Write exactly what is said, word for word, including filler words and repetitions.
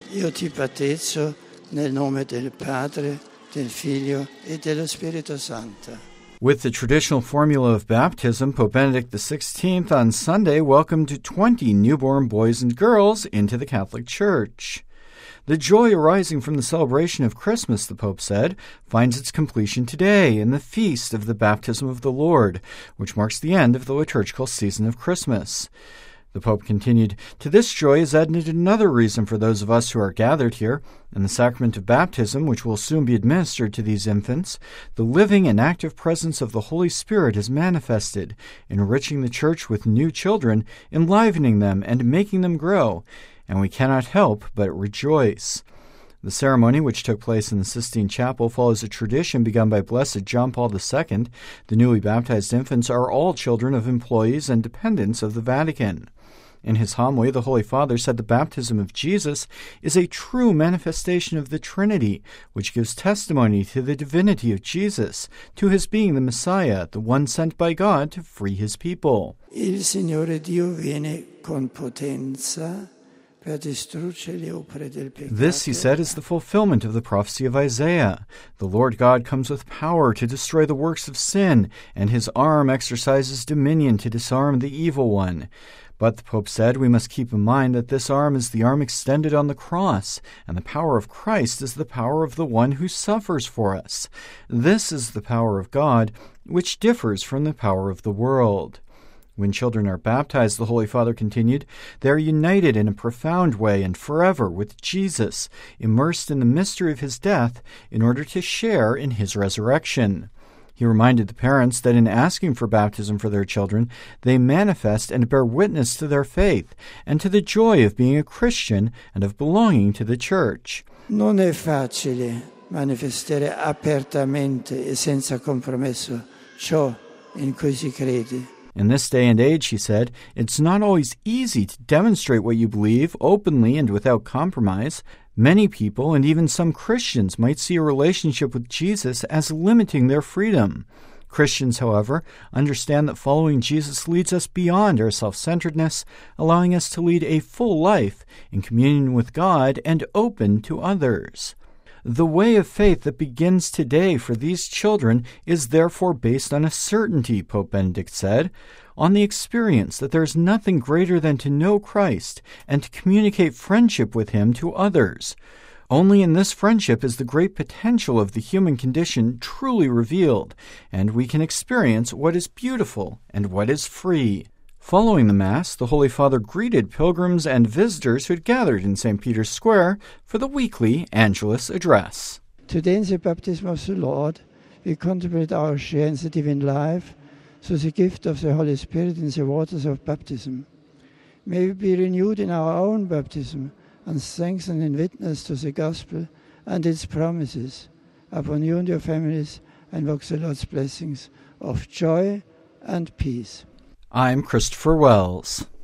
Io ti battezzo nel nome del Padre, del Figlio e dello Spirito Santo. With the traditional formula of baptism, Pope Benedict the sixteenth on Sunday welcomed twenty newborn boys and girls into the Catholic Church. The joy arising from the celebration of Christmas, the Pope said, finds its completion today in the feast of the baptism of the Lord, which marks the end of the liturgical season of Christmas. The Pope continued, "To this joy is added another reason for those of us who are gathered here. In the sacrament of baptism, which will soon be administered to these infants, the living and active presence of the Holy Spirit is manifested, enriching the Church with new children, enlivening them and making them grow, and we cannot help but rejoice." The ceremony, which took place in the Sistine Chapel, follows a tradition begun by Blessed John Paul the Second. The newly baptized infants are all children of employees and dependents of the Vatican. In his homily, the Holy Father said the baptism of Jesus is a true manifestation of the Trinity, which gives testimony to the divinity of Jesus, to his being the Messiah, the one sent by God to free his people. Il Signore Dio viene con potenza per distruggere le opere del peccato. This, he said, is the fulfillment of the prophecy of Isaiah. The Lord God comes with power to destroy the works of sin, and his arm exercises dominion to disarm the evil one. But, the Pope said, we must keep in mind that this arm is the arm extended on the cross, and the power of Christ is the power of the one who suffers for us. This is the power of God, which differs from the power of the world. When children are baptized, the Holy Father continued, they are united in a profound way and forever with Jesus, immersed in the mystery of his death in order to share in his resurrection. He reminded the parents that in asking for baptism for their children, they manifest and bear witness to their faith and to the joy of being a Christian and of belonging to the Church. Non è facile manifestare apertamente e senza compromesso ciò in cui si crede. In this day and age, he said, it's not always easy to demonstrate what you believe openly and without compromise. Many people, and even some Christians, might see a relationship with Jesus as limiting their freedom. Christians, however, understand that following Jesus leads us beyond our self-centeredness, allowing us to lead a full life in communion with God and open to others. The way of faith that begins today for these children is therefore based on a certainty, Pope Benedict said, on the experience that there is nothing greater than to know Christ and to communicate friendship with him to others. Only in this friendship is the great potential of the human condition truly revealed, and we can experience what is beautiful and what is free. Following the Mass, the Holy Father greeted pilgrims and visitors who had gathered in Saint Peter's Square for the weekly Angelus Address. Today in the baptism of the Lord, we contemplate our share in the divine life through the gift of the Holy Spirit in the waters of baptism. May we be renewed in our own baptism and strengthened in witness to the gospel and its promises. Upon you and your families, I invoke the Lord's blessings of joy and peace. I'm Christopher Wells.